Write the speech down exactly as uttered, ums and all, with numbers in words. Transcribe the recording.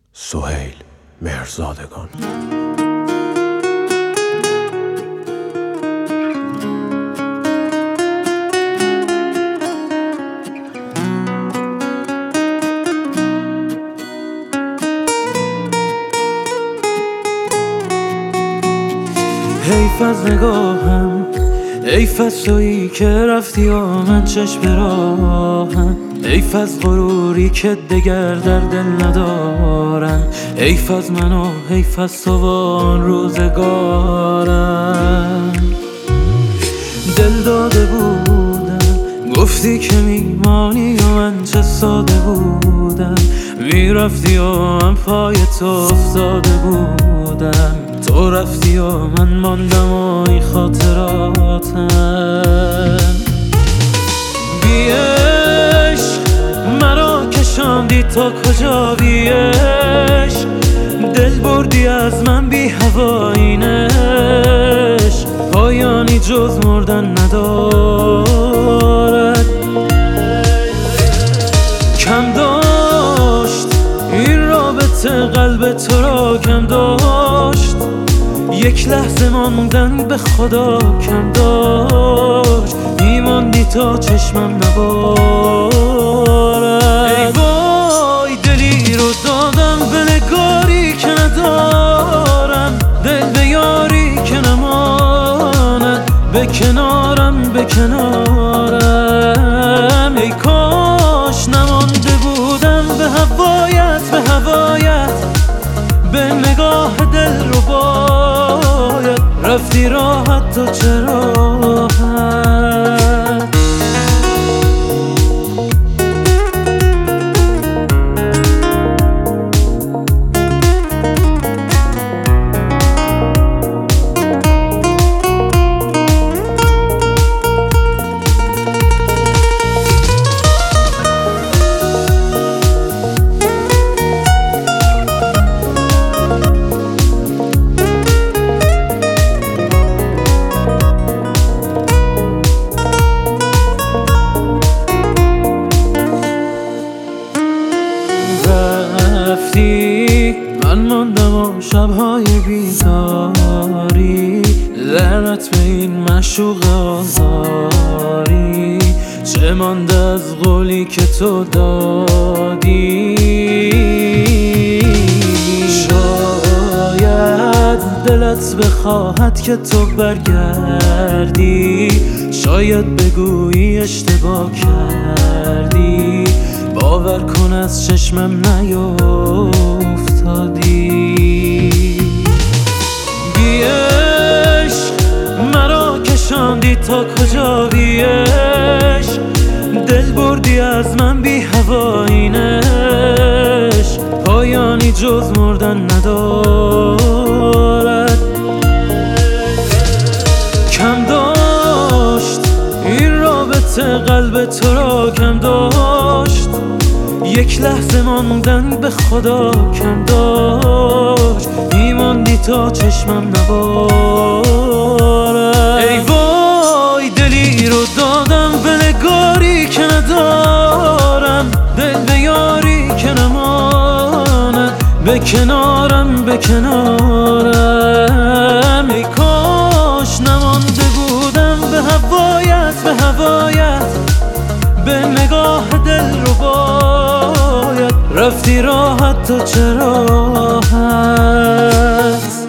سهیل مهرزادگان. حیف از نگاهم، حیف از تویی که رفتی و من چشم راهم، حیف از غروری که دگر در دل ندارم، حیف از من و حیف از تو و آن روزگارم. دل داده بودم گفتی که میمانی و من چه ساده بودم، میرفتی و من پای تو افتاده بودم، تو رفتی و من ماندم و این خاطراتم. بی عشق مرا کشاندی تا کجا، بی عشق دل بردی از من، بی هوایینش پایانی جز مردن ندارد. کم داشت این رابطه قلب تو را، کم داشت یک لحظه ماندن به خدا، کم داشت میماندی تا چشمم نبارد. ای وای دلی رو دادم به نگاری که ندارم، دل به یاری که نماند به کنارم به کنارم. ای کاش نمانده بودم به هوایت به هوایت، به نگاه دل رو باید رفتی راحت تو چرا راحت. من ماندم و شبهای بیداری، لعنت به این معشوق آزاری، چه مانده از قولی که تو دادی. شاید دلت بخواهد که تو برگردی، شاید بگویی اشتباه کردی، باور کن از چشمم نیفتادی. بی عشق مرا کشاندی تا کجا، بی عشق دل بردی از من، بی هوایینش پایانی جز مردن ندارد. کم داشت این رابطه قلب تو را، کم داشت یک لحظه ماندن به خدا، کم داشت میماندی تا چشمم نبارد. ای وای دلی رو دادم به نگاری که ندارم، دل به یاری که نماند به کنارم به کنارم. ای کاش نمانده بودم به هوایت به هوایت، به نگاه دل رو باید رفتی راحت تو چرا راحت.